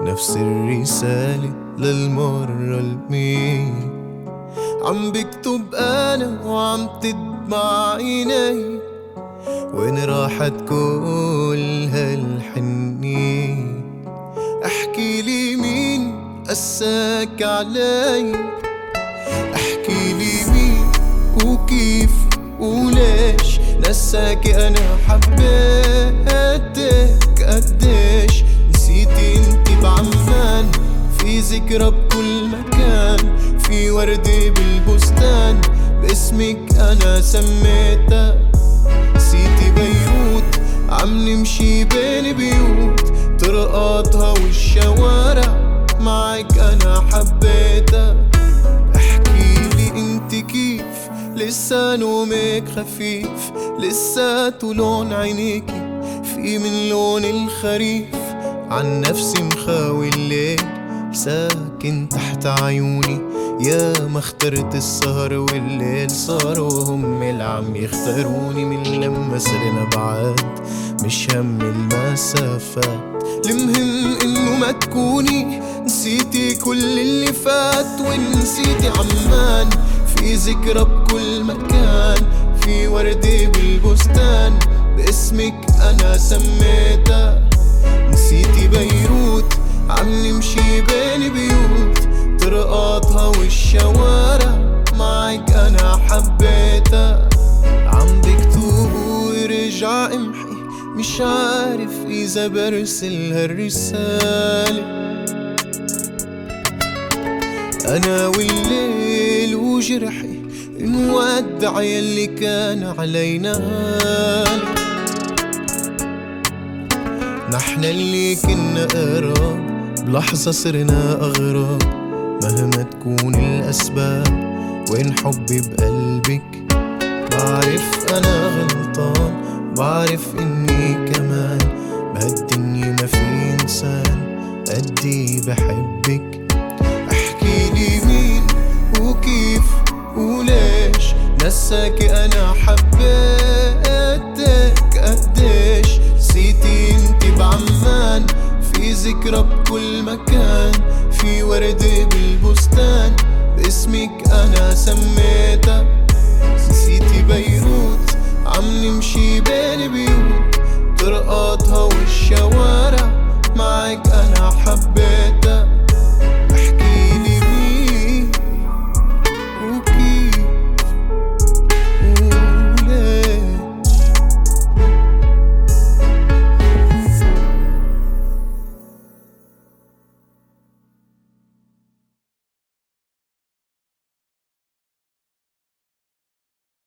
نفس الرسالة للمرة المية، عم بكتب أنا وعم تدمع عيني، وين راحت كل هالحنية؟ احكي لي مين قساك علي، احكي لي مين وكيف وليش نساكي أنا حبيتك قديش. نسيتي انتي بعمان، في ذكرى بكل مكان، في وردة بالبستان باسمك أنا سميتها. نسيتي بيروت عم نمشي بين بيوت، طرقاتها والشوارع معك أنا حبيتها. احكيلي انت كيف لسه نومك خفيف، لساته لون عينيكي في من لون الخريف. عن نفسي مخاوي الليل ساكن تحت عيوني، يا ما اخترت السهر والليل صاروا هم اللي عم يختاروني. من لما صرنا بعاد مش هم المسافات، المهم انه ما تكوني نسيتي كل اللي فات، ونسيتي عمان في ذكرى بكل مكان، في وردة بالبستان باسمك أنا سميتها. نسيتي بيروت عم نمشي بين بيوت، طرقاتها والشوارع معك أنا حبيتها. عم بكتب ورجع امحي، مش عارف إذا برسل هالرسالة. أنا والليل وجرحي نودع يلي كان علينا هالي، نحن اللي كنا قراب بلحظة صرنا أغراب. مهما تكون الأسباب وين حبي بقلبك، بعرف أنا غلطان، بعرف إني كمان بهالدنيا ما في إنسان قدي بحبك. احكيلي مين وكيف وليش نساكي أنا حبيتك قديش. نسيتي انتي بعمان، في ذكرى بكل مكان، في وردة بالبستان باسمك أنا سميتها. نسيتي بيروت عم نمشي بين بيوت،